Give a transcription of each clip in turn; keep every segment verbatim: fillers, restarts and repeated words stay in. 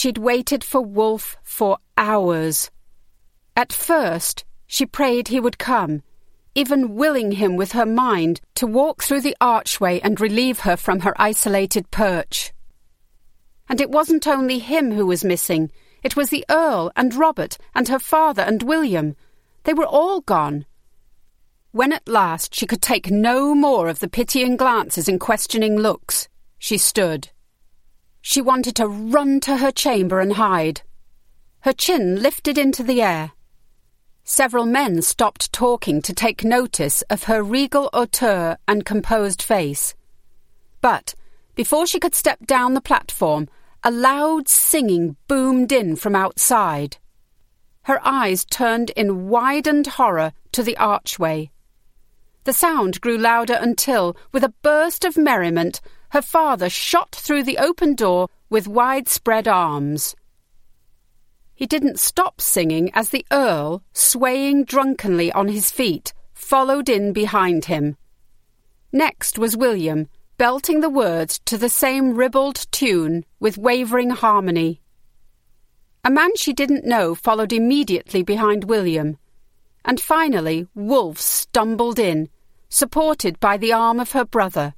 She'd waited for Wolf for hours. At first, she prayed he would come, even willing him with her mind to walk through the archway and relieve her from her isolated perch. And it wasn't only him who was missing. It was the Earl and Robert and her father and William. They were all gone. When at last she could take no more of the pitying glances and questioning looks, she stood. She wanted to run to her chamber and hide. Her chin lifted into the air. Several men stopped talking to take notice of her regal hauteur and composed face. But before she could step down the platform, a loud singing boomed in from outside. Her eyes turned in widened horror to the archway. The sound grew louder until, with a burst of merriment, her father shot through the open door with widespread arms. He didn't stop singing as the Earl, swaying drunkenly on his feet, followed in behind him. Next was William, belting the words to the same ribald tune with wavering harmony. A man she didn't know followed immediately behind William, and finally Wolf stumbled in, supported by the arm of her brother.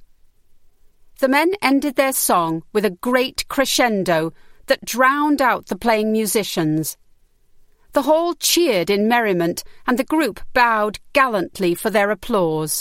The men ended their song with a great crescendo that drowned out the playing musicians. The hall cheered in merriment, and the group bowed gallantly for their applause.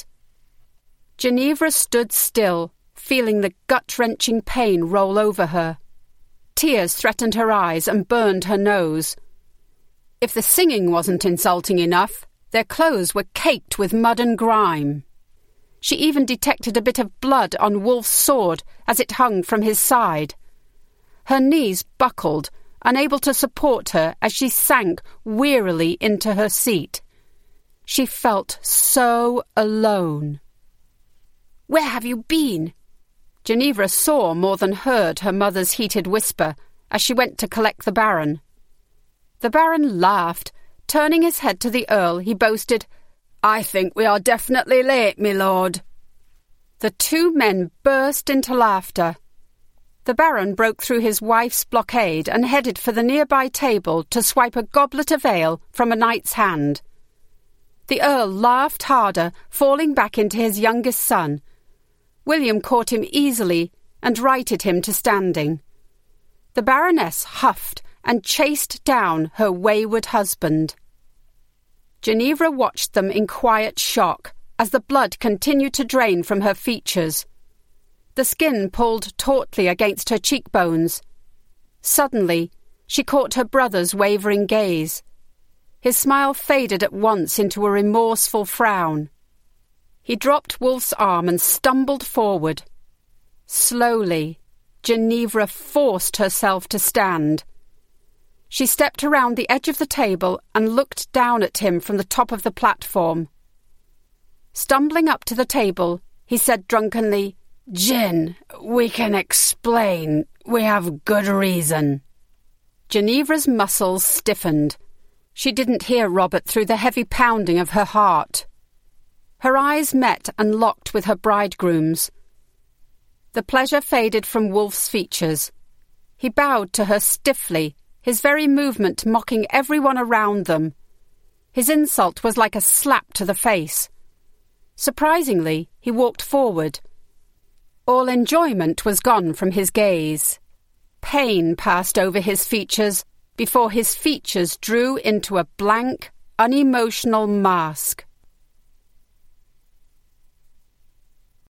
Ginevra stood still, feeling the gut-wrenching pain roll over her. Tears threatened her eyes and burned her nose. If the singing wasn't insulting enough, their clothes were caked with mud and grime. She even detected a bit of blood on Wolf's sword as it hung from his side. Her knees buckled, unable to support her as she sank wearily into her seat. She felt so alone. "Where have you been?" Ginevra saw more than heard her mother's heated whisper as she went to collect the Baron. The Baron laughed. Turning his head to the Earl, he boasted, "I think we are definitely late, my lord." The two men burst into laughter. The Baron broke through his wife's blockade and headed for the nearby table to swipe a goblet of ale from a knight's hand. The Earl laughed harder, falling back into his youngest son. William caught him easily and righted him to standing. The Baroness huffed and chased down her wayward husband. Ginevra watched them in quiet shock as the blood continued to drain from her features. The skin pulled tautly against her cheekbones. Suddenly, she caught her brother's wavering gaze. His smile faded at once into a remorseful frown. He dropped Wolf's arm and stumbled forward. Slowly, Ginevra forced herself to stand. She stepped around the edge of the table and looked down at him from the top of the platform. Stumbling up to the table, he said drunkenly, "Gin, we can explain. We have good reason." Ginevra's muscles stiffened. She didn't hear Robert through the heavy pounding of her heart. Her eyes met and locked with her bridegroom's. The pleasure faded from Wolf's features. He bowed to her stiffly, his very movement mocking everyone around them. His insult was like a slap to the face. Surprisingly, he walked forward. All enjoyment was gone from his gaze. Pain passed over his features before his features drew into a blank, unemotional mask.